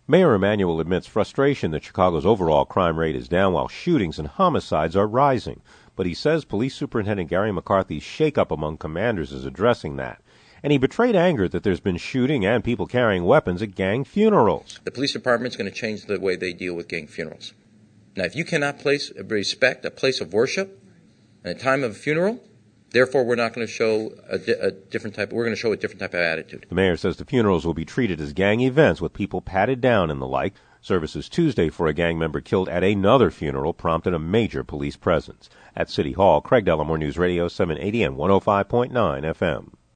Mayor Emanuel admits frustration that Chicago's overall crime rate is down while shootings and homicides are rising. But he says Police Superintendent Gary McCarthy's shakeup among commanders is addressing that. And he betrayed anger that there's been shooting and people carrying weapons at gang funerals. The police department's going to change the way they deal with gang funerals. Now, if you cannot respect a place of worship at a time of a funeral, therefore, we're not going to show a different type. We're going to show a different type of attitude. The mayor says the funerals will be treated as gang events with people patted down and the like. Services Tuesday for a gang member killed at another funeral prompted a major police presence. At City Hall, Craig Dellamore News Radio 780 and 105.9 FM.